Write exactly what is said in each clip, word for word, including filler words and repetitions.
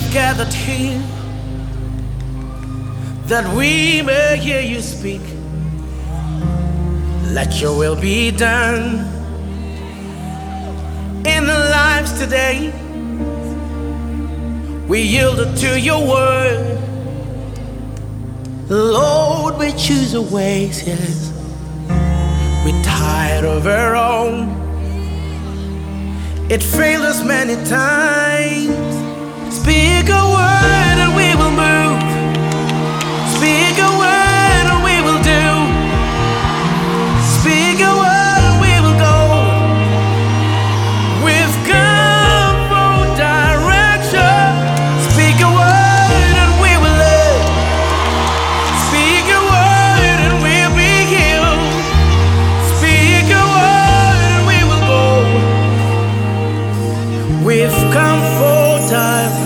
have gathered here that we may hear you speak. Let your will be done in our lives today. We yield to your word. Lord, we choose your ways, yes. We're tired of our own. It failed us many times. Speak a word and we will move. Speak a word and we will do. Speak a word and we will go. We've come for direction. Speak a word and we will live. Speak a word and we'll be healed. Speak a word and we will go. We've come for direction.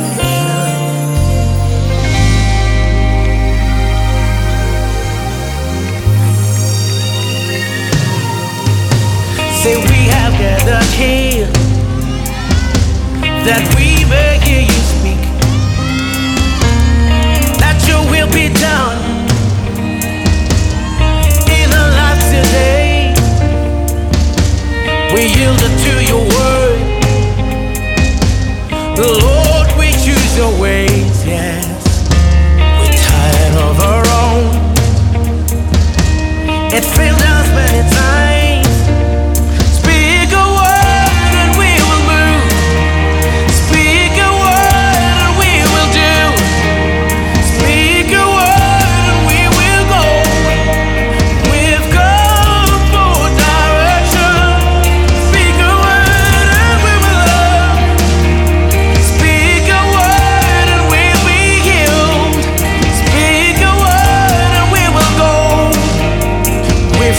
Say we have gathered here that we may hear you speak. That your will be done in our lives today. We yield to your word. Lord, we choose your ways, yes. We're tired of our own. It failed us many times. Speak a word and we will move. Speak a word and we will do. Speak a word and we will go. We've come for direction. Speak a word and we will love. Speak a word and we'll be healed. Speak a word and we will go. We've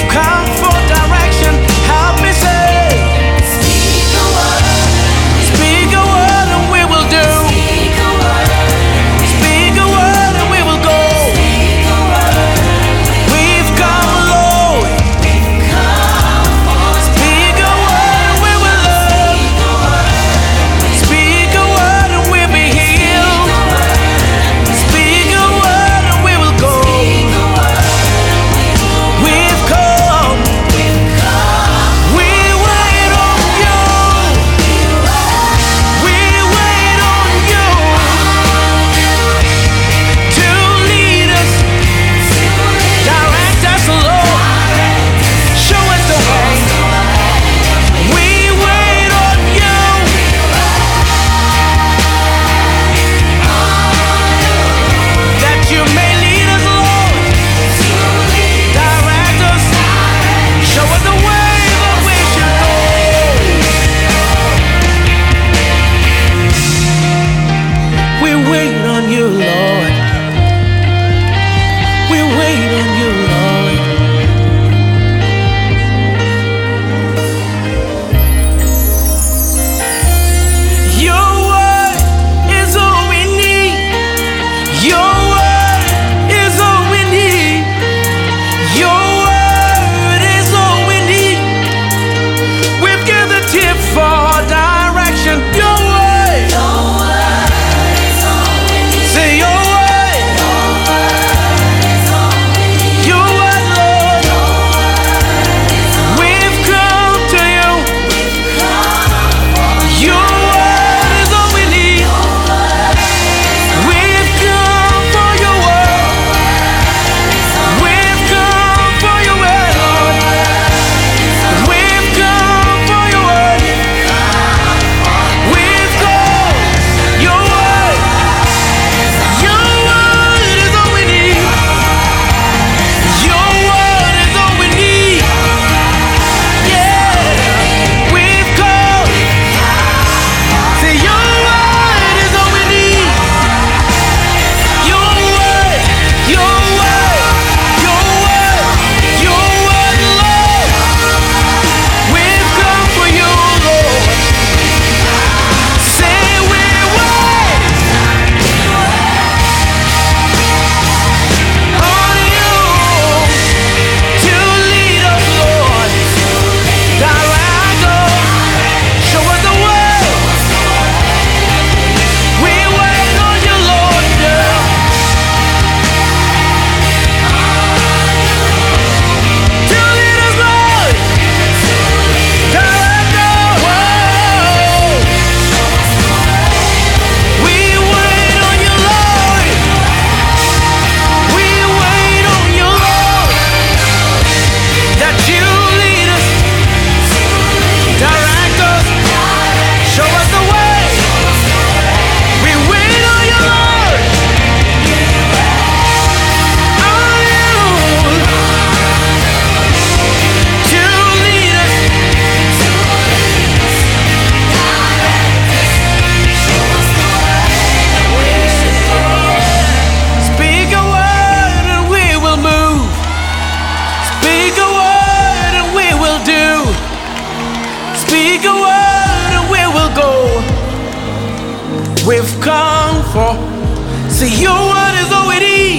we've come for. See, your word is all we need.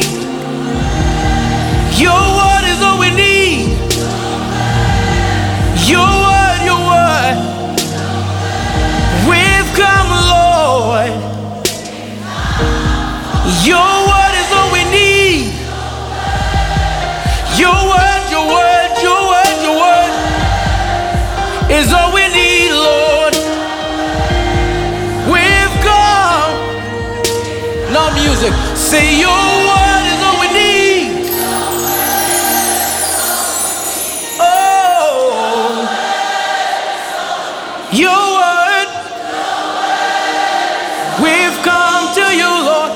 Your word is all we need. Your word, your word. We've come, Lord. Your word is all we need. Your word, your word, your word, your word is all we need, Lord. We've come. No music. Say your word is all we need. Oh, your word. We've come to you, Lord.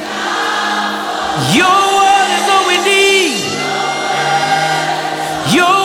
Your word is all we need. Your